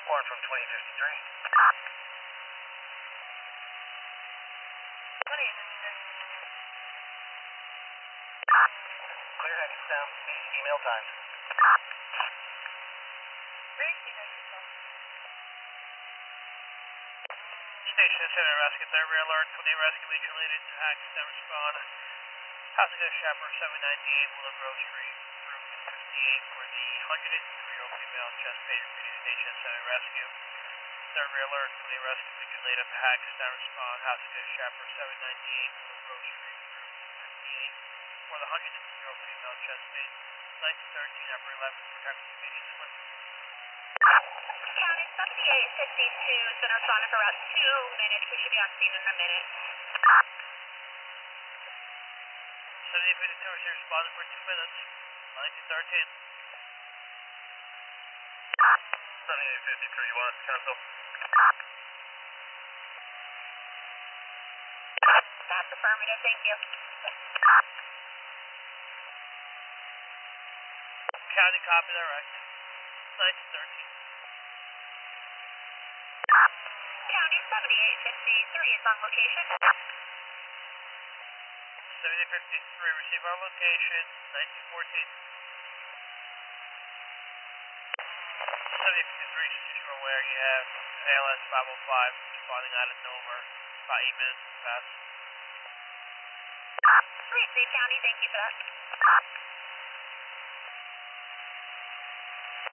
One from 2053. 2053. Clear heading south, email times. Great, you know yourself. Station Center Rescue, third rear alert, 28 rescue meet related to accident respond. Passenger Chaper 798, Willow Grove Street, Route 58 for the 103-year-old female chest pain. Station Center Rescue, third rear alert, 28 rescue meet related to accident respond. Passenger Chaper 798, Willow Grove Street, Route 58 for the 103-year-old female chest pain. 1913, upper 11, protect communication slip. County 7852 is going to respond for about 2 minutes. We should be on scene in a minute. 7852 is here responding for 2 minutes. 1913. 7853, you want us to cancel? That's affirmative, thank you. County, copy direct. 1913. County 7853 is on location. 7853, receive our location. 1914. 7853, just so you're aware, you have ALS 505 responding out of Nomer. About 8 minutes past. Great, County, thank you for that.